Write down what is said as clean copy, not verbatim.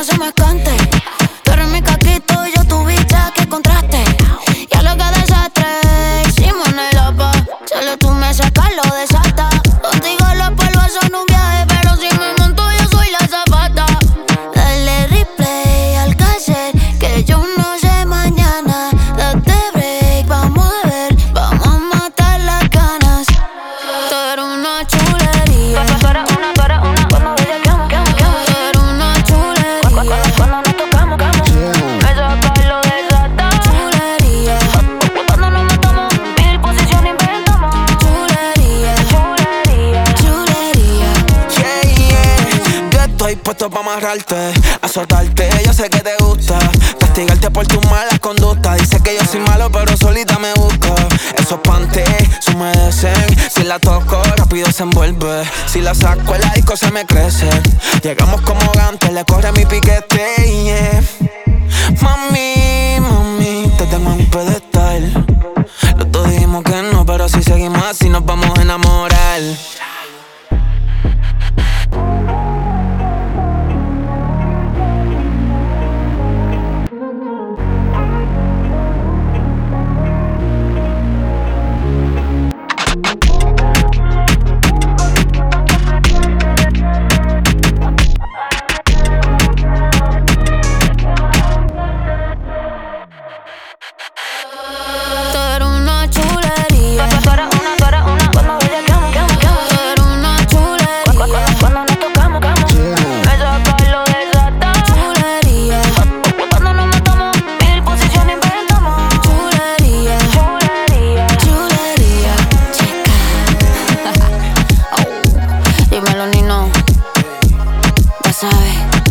se me cante. Tú eres mi caquito y yo tu bicha, que contraste. Y a lo que desastre hicimos en el APA. Solo tú me sacas lo desata. Contigo los polvos son un viaje, pero si me monto yo soy la zapata. Dale replay al cassette, que yo no sé mañana. Date break, vamos a ver, vamos a matar las ganas. Tú eres una chulería. Tú eres una, cuando bellaqueamos, Tú eres una chulería. cuando nos tocamos, me saca lo desata. Chulería. Cuando nos matamos, mil posiciones inventamos. Chulería. Chulería. Yo estoy puesto pa' amarrarte, azotarte, yo sé que te gusta. Castigarte por tus malas conductas. Dice que yo soy malo pero solita me busca. Esos panties se humedecen. Si la toco rápido se envuelve. Si la saco el disco se me crece. Llegamos como gantes, le corre mi piquete, yeah. Mami, te tengo en un pedestal. Los dos dijimos que no, pero si seguimos así nos vamos a enamorar. Tú eres una chulería. Tú eres una, cuando bellaqueamos, Tú eres una chulería. cuando nos tocamos, me saca lo desata. Chulería. Cuando nos matamos, mil posiciones inventamos. Chulería. Chulería. Chica. Oh. Dímelo, Nino. Ya sabes.